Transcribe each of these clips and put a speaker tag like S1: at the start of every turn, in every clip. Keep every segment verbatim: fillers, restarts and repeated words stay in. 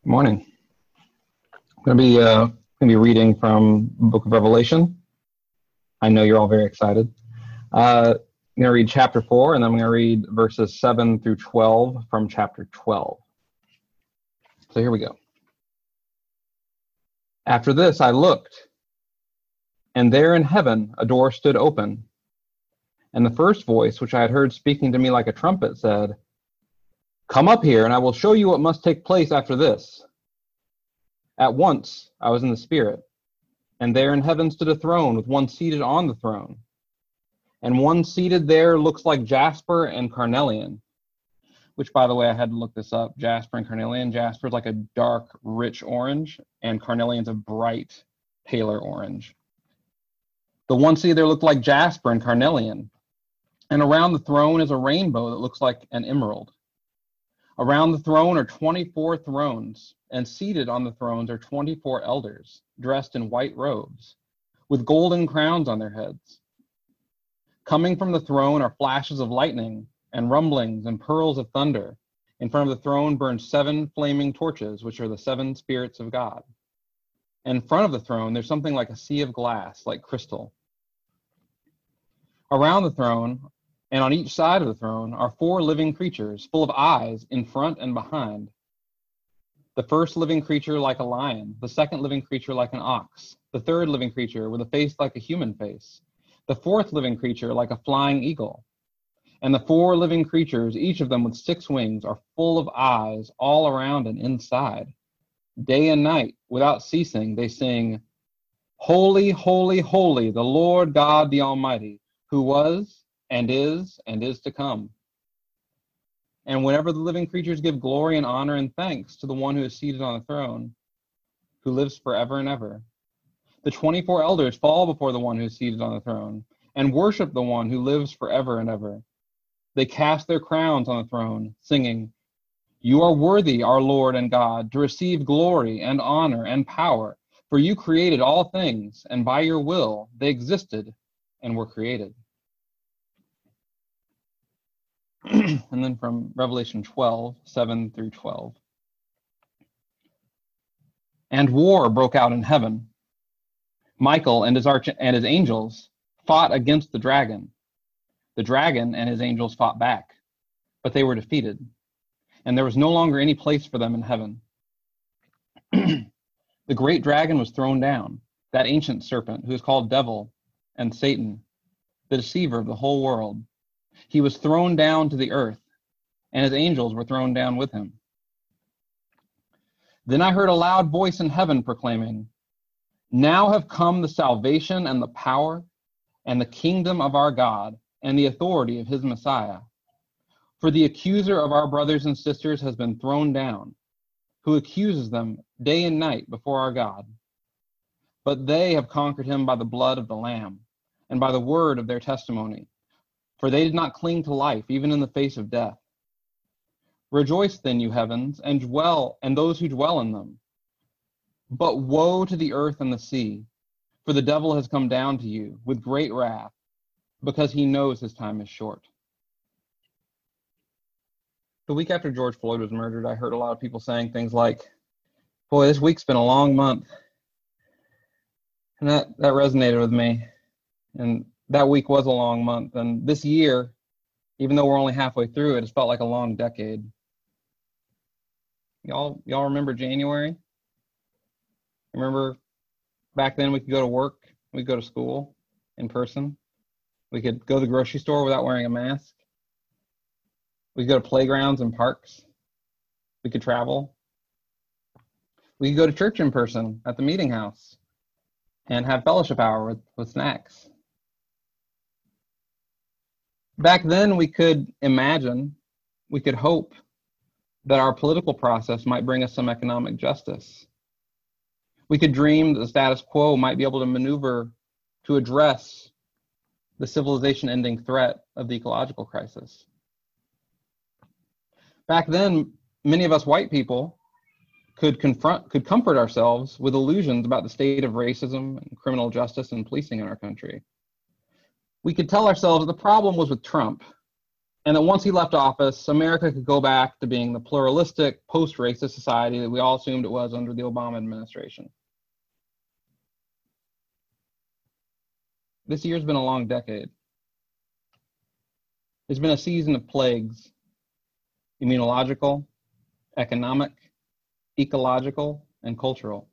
S1: Good morning. I'm going to be uh, going to be reading from the Book of Revelation. I know you're all very excited. Uh, I'm going to read chapter four, and then I'm going to read verses seven through twelve from chapter twelve. So here we go. After this, I looked, and there in heaven a door stood open. And the first voice, which I had heard speaking to me like a trumpet, said, "Come up here, and I will show you what must take place after this." At once I was in the Spirit, and there in heaven stood a throne with one seated on the throne. And one seated there looks like jasper and carnelian, which, by the way, I had to look this up. Jasper and carnelian. Jasper is like a dark, rich orange, and carnelian's a bright, paler orange. The one seated there looked like jasper and carnelian, and around the throne is a rainbow that looks like an emerald. Around the throne are twenty-four thrones, and seated on the thrones are twenty-four elders, dressed in white robes, with golden crowns on their heads. Coming from the throne are flashes of lightning, and rumblings and pearls of thunder. In front of the throne burn seven flaming torches, which are the seven spirits of God. In front of the throne, there's something like a sea of glass, like crystal. Around the throne, and on each side of the throne, are four living creatures, full of eyes in front and behind. The first living creature like a lion, the second living creature like an ox, the third living creature with a face like a human face, the fourth living creature like a flying eagle. And the four living creatures, each of them with six wings, are full of eyes all around and inside. Day and night, without ceasing, they sing, "Holy, holy, holy, the Lord God the Almighty, who was, and is, and is to come." And whenever the living creatures give glory and honor and thanks to the one who is seated on the throne, who lives forever and ever, the twenty-four elders fall before the one who is seated on the throne and worship the one who lives forever and ever. They cast their crowns on the throne, singing, "You are worthy, our Lord and God, to receive glory and honor and power, for you created all things, and by your will they existed and were created." And then from Revelation twelve, seven through twelve. And war broke out in heaven. Michael and his arch and his angels fought against the dragon. The dragon and his angels fought back, but they were defeated, and there was no longer any place for them in heaven. The great dragon was thrown down, that ancient serpent who is called Devil and Satan, the deceiver of the whole world. He was thrown down to the earth, and his angels were thrown down with him. Then I heard a loud voice in heaven proclaiming, "Now have come the salvation and the power and the kingdom of our God and the authority of his Messiah. For the accuser of our brothers and sisters has been thrown down, who accuses them day and night before our God. But they have conquered him by the blood of the Lamb and by the word of their testimony. For they did not cling to life, even in the face of death. Rejoice then, you heavens, and dwell, and those who dwell in them. But woe to the earth and the sea, for the devil has come down to you with great wrath, because he knows his time is short." The week after George Floyd was murdered, I heard a lot of people saying things like, "Boy, this week's been a long month." And that, that resonated with me. And that week was a long month. And this year, even though we're only halfway through it, it's felt like a long decade. Y'all, y'all remember January? Remember back then we could go to work, we could go to school in person. We could go to the grocery store without wearing a mask. We could go to playgrounds and parks. We could travel. We could go to church in person at the meeting house and have fellowship hour with, with snacks. Back then, we could imagine, we could hope that our political process might bring us some economic justice. We could dream that the status quo might be able to maneuver to address the civilization-ending threat of the ecological crisis. Back then, many of us white people could confront, could comfort ourselves with illusions about the state of racism and criminal justice and policing in our country. We could tell ourselves the problem was with Trump, and that once he left office, America could go back to being the pluralistic, post-racist society that we all assumed it was under the Obama administration. This year's been a long decade. It's been a season of plagues, immunological, economic, ecological, and cultural.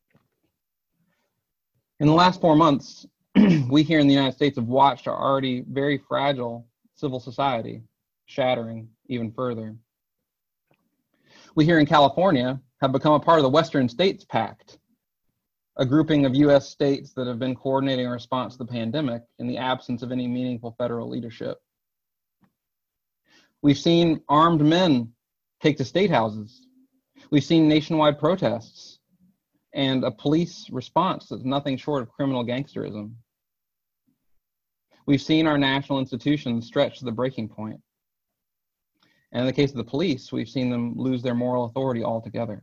S1: In the last four months, we here in the United States have watched our already very fragile civil society shattering even further. We here in California have become a part of the Western States Pact, a grouping of U S states that have been coordinating a response to the pandemic in the absence of any meaningful federal leadership. We've seen armed men take to state houses. We've seen nationwide protests and a police response that's nothing short of criminal gangsterism. We've seen our national institutions stretch to the breaking point. And in the case of the police, we've seen them lose their moral authority altogether.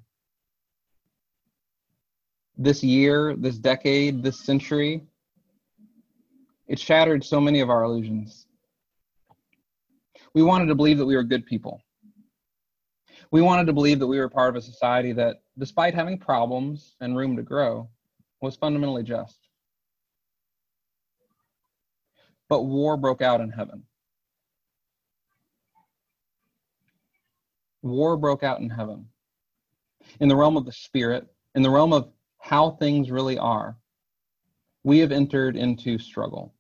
S1: This year, this decade, this century, it shattered so many of our illusions. We wanted to believe that we were good people. We wanted to believe that we were part of a society that, despite having problems and room to grow, was fundamentally just. But war broke out in heaven. War broke out in heaven. In the realm of the spirit, in the realm of how things really are, we have entered into struggle.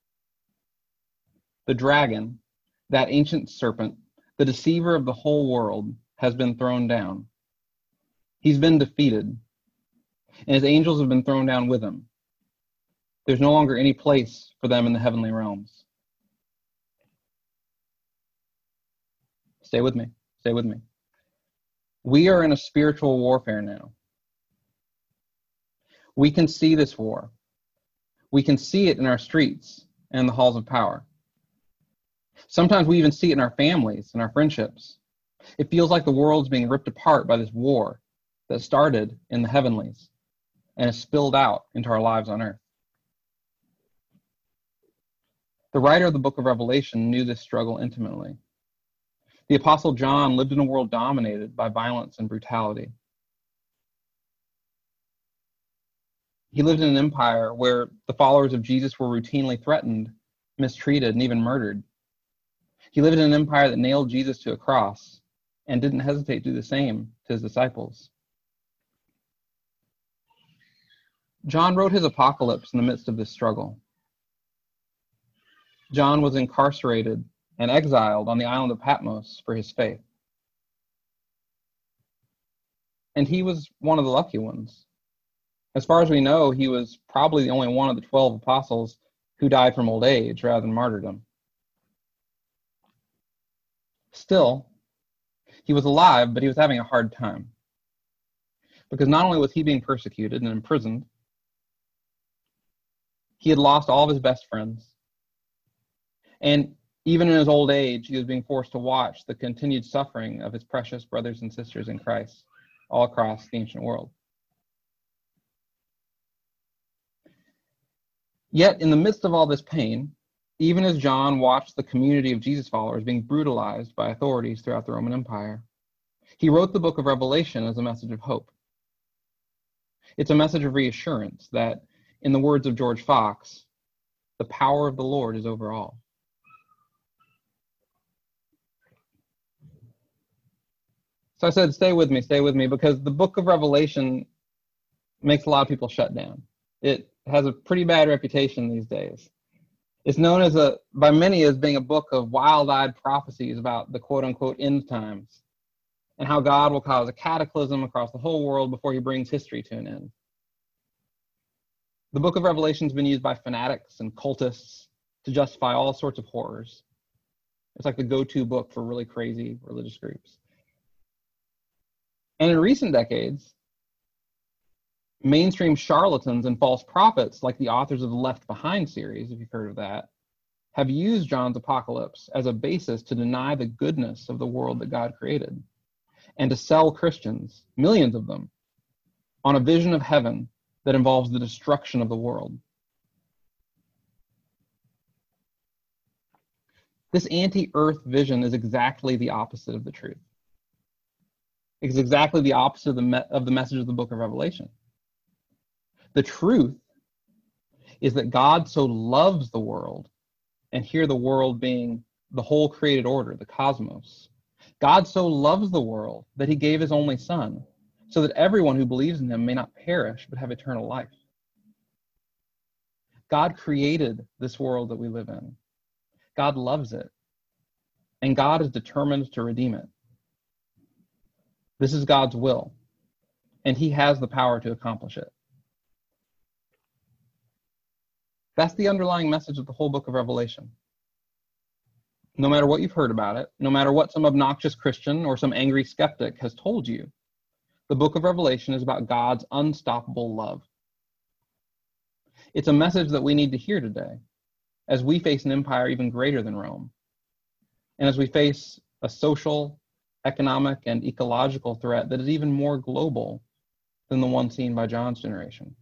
S1: The dragon, that ancient serpent, the deceiver of the whole world, has been thrown down. He's been defeated, and his angels have been thrown down with him. There's no longer any place for them in the heavenly realms. Stay with me. Stay with me. We are in a spiritual warfare now. We can see this war. We can see it in our streets and the halls of power. Sometimes we even see it in our families and our friendships. It feels like the world's being ripped apart by this war that started in the heavenlies and has spilled out into our lives on earth. The writer of the book of Revelation knew this struggle intimately. The Apostle John lived in a world dominated by violence and brutality. He lived in an empire where the followers of Jesus were routinely threatened, mistreated, and even murdered. He lived in an empire that nailed Jesus to a cross and didn't hesitate to do the same to his disciples. John wrote his apocalypse in the midst of this struggle. John was incarcerated and exiled on the island of Patmos for his faith. And he was one of the lucky ones. As far as we know, he was probably the only one of the twelve apostles who died from old age rather than martyrdom. Still, he was alive, but he was having a hard time. Because not only was he being persecuted and imprisoned, he had lost all of his best friends. And even in his old age, he was being forced to watch the continued suffering of his precious brothers and sisters in Christ all across the ancient world. Yet, in the midst of all this pain, even as John watched the community of Jesus followers being brutalized by authorities throughout the Roman Empire, he wrote the book of Revelation as a message of hope. It's a message of reassurance that, in the words of George Fox, the power of the Lord is over all. So I said, stay with me, stay with me, because the book of Revelation makes a lot of people shut down. It has a pretty bad reputation these days. It's known as a by many as being a book of wild-eyed prophecies about the quote-unquote end times and how God will cause a cataclysm across the whole world before he brings history to an end. The book of Revelation has been used by fanatics and cultists to justify all sorts of horrors. It's like the go-to book for really crazy religious groups. And in recent decades, mainstream charlatans and false prophets, like the authors of the Left Behind series, if you've heard of that, have used John's apocalypse as a basis to deny the goodness of the world that God created and to sell Christians, millions of them, on a vision of heaven that involves the destruction of the world. This anti-earth vision is exactly the opposite of the truth. It's exactly the opposite of the, me- of the message of the book of Revelation. The truth is that God so loves the world, and here the world being the whole created order, the cosmos. God so loves the world that he gave his only son, so that everyone who believes in him may not perish, but have eternal life. God created this world that we live in. God loves it, and God is determined to redeem it. This is God's will, and he has the power to accomplish it. That's the underlying message of the whole book of Revelation. No matter what you've heard about it, no matter what some obnoxious Christian or some angry skeptic has told you, the book of Revelation is about God's unstoppable love. It's a message that we need to hear today as we face an empire even greater than Rome, and as we face a social, economic, and ecological threat that is even more global than the one seen by John's generation.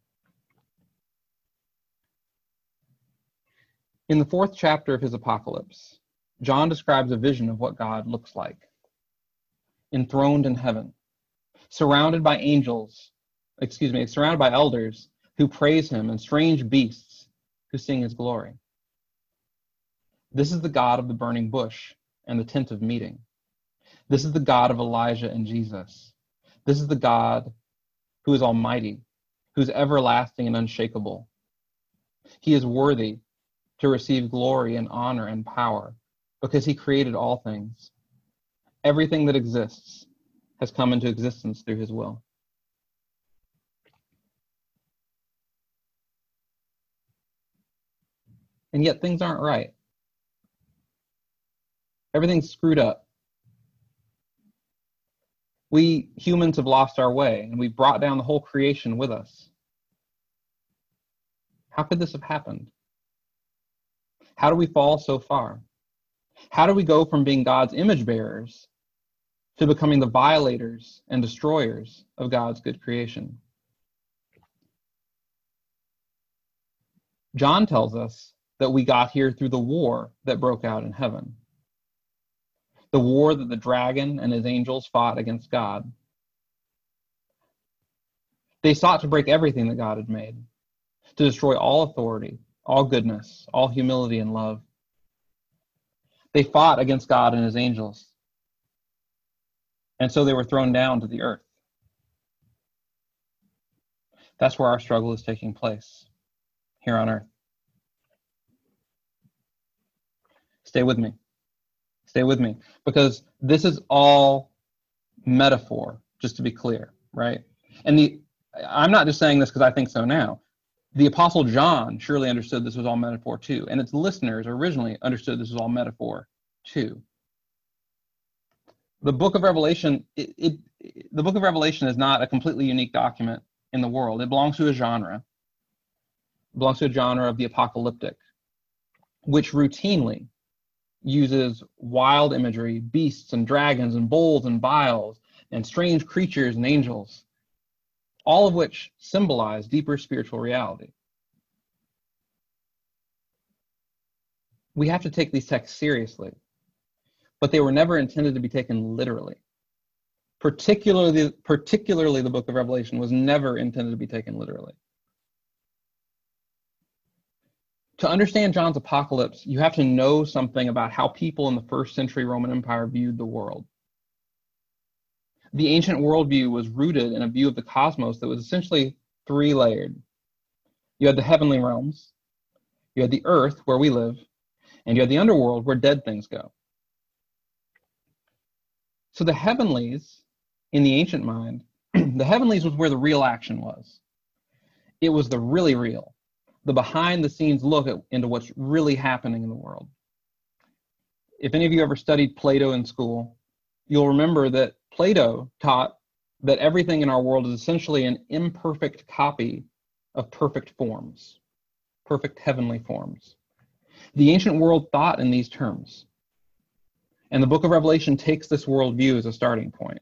S1: In the fourth chapter of his Apocalypse, John describes a vision of what God looks like. Enthroned in heaven, surrounded by angels, excuse me, surrounded by elders who praise him and strange beasts who sing his glory. This is the God of the burning bush and the tent of meeting. This is the God of Elijah and Jesus. This is the God who is almighty, who is everlasting and unshakable. He is worthy to receive glory and honor and power because he created all things. Everything that exists has come into existence through his will. And yet things aren't right. Everything's screwed up. We humans have lost our way, and we've brought down the whole creation with us. How could this have happened? How do we fall so far? How do we go from being God's image bearers to becoming the violators and destroyers of God's good creation? John tells us that we got here through the war that broke out in heaven. The war that the dragon and his angels fought against God. They sought to break everything that God had made, to destroy all authority, all goodness, all humility and love. They fought against God and his angels, and so they were thrown down to the earth. That's where our struggle is taking place, here on earth. Stay with me. Stay with me, because this is all metaphor, just to be clear, right? And the I'm not just saying this because I think so now. The Apostle John surely understood this was all metaphor too, and its listeners originally understood this was all metaphor too. The book of Revelation, it, it, it, the book of Revelation is not a completely unique document in the world. It belongs to a genre. It belongs to a genre of the apocalyptic, which routinely uses wild imagery, beasts and dragons and bulls and vials and strange creatures and angels, all of which symbolize deeper spiritual reality. We have to take these texts seriously, but they were never intended to be taken literally. Particularly, particularly the book of Revelation was never intended to be taken literally. To understand John's apocalypse, you have to know something about how people in the first century Roman Empire viewed the world. The ancient worldview was rooted in a view of the cosmos that was essentially three-layered. You had the heavenly realms, you had the earth, where we live, and you had the underworld, where dead things go. So the heavenlies, in the ancient mind, the heavenlies was where the real action was. It was the really real, the behind-the-scenes look at, into what's really happening in the world. If any of you ever studied Plato in school, you'll remember that Plato taught that everything in our world is essentially an imperfect copy of perfect forms, perfect heavenly forms. The ancient world thought in these terms, and the book of Revelation takes this worldview as a starting point.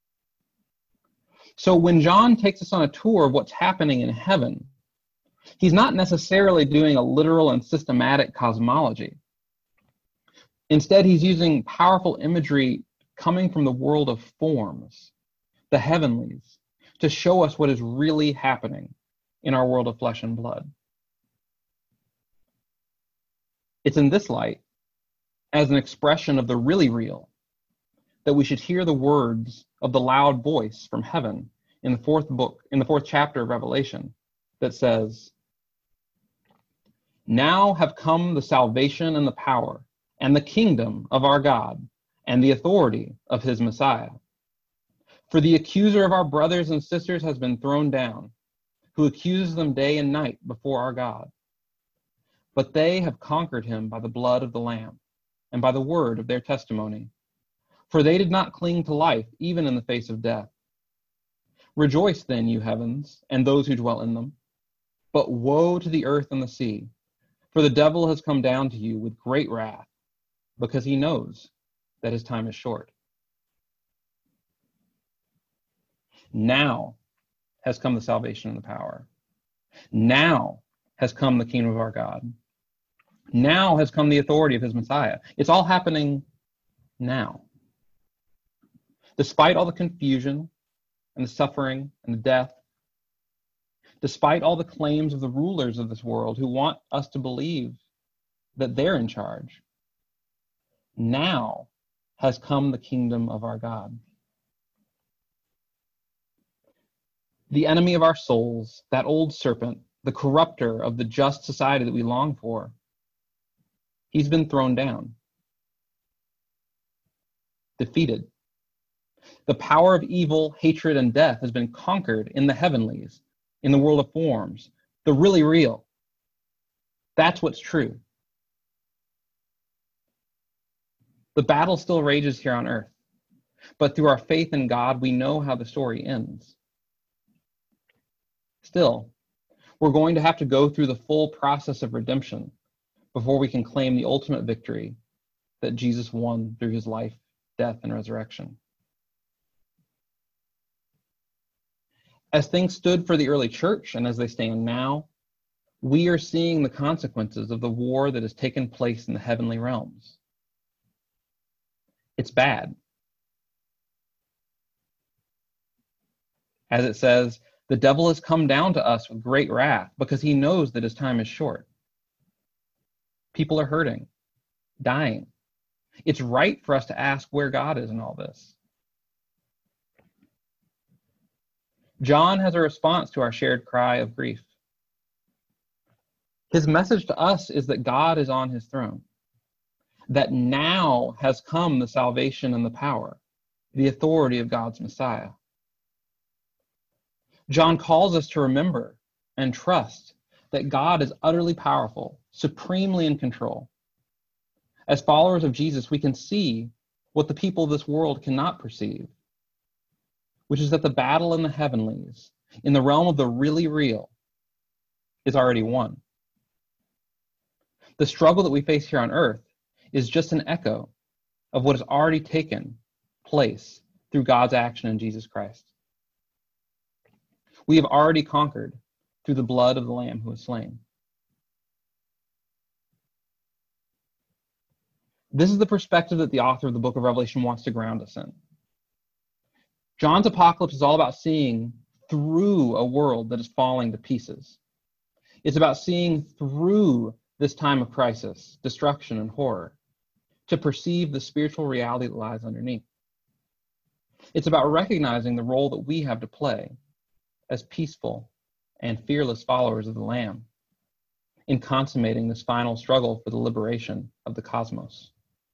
S1: So when John takes us on a tour of what's happening in heaven, he's not necessarily doing a literal and systematic cosmology. Instead, he's using powerful imagery coming from the world of forms, the heavenlies, to show us what is really happening in our world of flesh and blood. It's in this light, as an expression of the really real, that we should hear the words of the loud voice from heaven in the fourth book, in the fourth chapter of Revelation, that says, "Now have come the salvation and the power and the kingdom of our God and the authority of his Messiah. For the accuser of our brothers and sisters has been thrown down, who accuses them day and night before our God. But they have conquered him by the blood of the Lamb and by the word of their testimony. For they did not cling to life, even in the face of death. Rejoice then, you heavens, and those who dwell in them. But woe to the earth and the sea, for the devil has come down to you with great wrath, because he knows that his time is short." Now has come the salvation and the power. Now has come the kingdom of our God. Now has come the authority of his Messiah. It's all happening now. Despite all the confusion and the suffering and the death, despite all the claims of the rulers of this world who want us to believe that they're in charge, now has come the kingdom of our God. The enemy of our souls, that old serpent, the corrupter of the just society that we long for, he's been thrown down, defeated. The power of evil, hatred, and death has been conquered in the heavenlies, in the world of forms, the really real. That's what's true. The battle still rages here on earth, but through our faith in God, we know how the story ends. Still, we're going to have to go through the full process of redemption before we can claim the ultimate victory that Jesus won through his life, death, and resurrection. As things stood for the early church and as they stand now, we are seeing the consequences of the war that has taken place in the heavenly realms. It's bad. As it says, the devil has come down to us with great wrath because he knows that his time is short. People are hurting, dying. It's right for us to ask where God is in all this. John has a response to our shared cry of grief. His message to us is that God is on his throne, that now has come the salvation and the power, the authority of God's Messiah. John calls us to remember and trust that God is utterly powerful, supremely in control. As followers of Jesus, we can see what the people of this world cannot perceive, which is that the battle in the heavenlies, in the realm of the really real, is already won. The struggle that we face here on earth is just an echo of what has already taken place through God's action in Jesus Christ. We have already conquered through the blood of the Lamb who was slain. This is the perspective that the author of the book of Revelation wants to ground us in. John's apocalypse is all about seeing through a world that is falling to pieces. It's about seeing through this time of crisis, destruction, and horror to perceive the spiritual reality that lies underneath. It's about recognizing the role that we have to play as peaceful and fearless followers of the Lamb in consummating this final struggle for the liberation of the cosmos.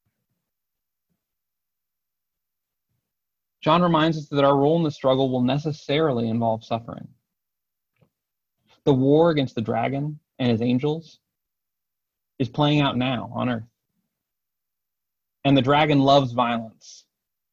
S1: John reminds us that our role in the struggle will necessarily involve suffering. The war against the dragon and his angels is playing out now on earth. And the dragon loves violence.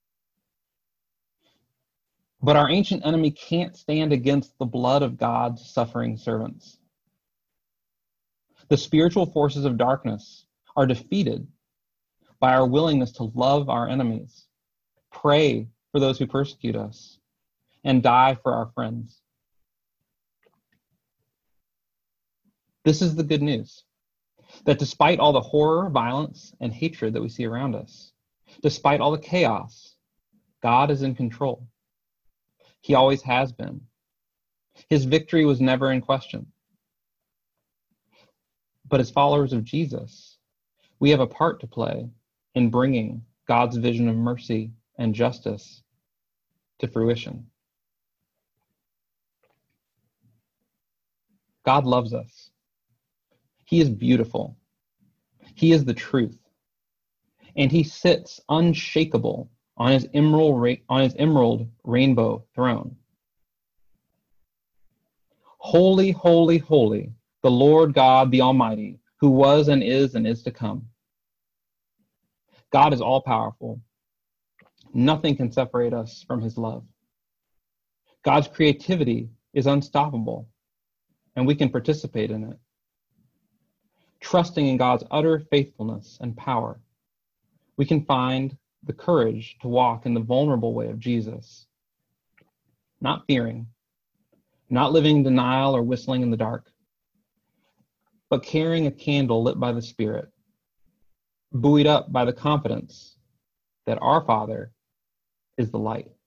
S1: But our ancient enemy can't stand against the blood of God's suffering servants. The spiritual forces of darkness are defeated by our willingness to love our enemies, pray for those who persecute us, and die for our friends. This is the good news. That despite all the horror, violence, and hatred that we see around us, despite all the chaos, God is in control. He always has been. His victory was never in question. But as followers of Jesus, we have a part to play in bringing God's vision of mercy and justice to fruition. God loves us. He is beautiful. He is the truth. And he sits unshakable on his emerald, ra- on his emerald rainbow throne. Holy, holy, holy, the Lord God, the Almighty, who was and is and is to come. God is all-powerful. Nothing can separate us from his love. God's creativity is unstoppable, and we can participate in it. Trusting in God's utter faithfulness and power, we can find the courage to walk in the vulnerable way of Jesus, not fearing, not living in denial or whistling in the dark, but carrying a candle lit by the Spirit, buoyed up by the confidence that our Father is the light.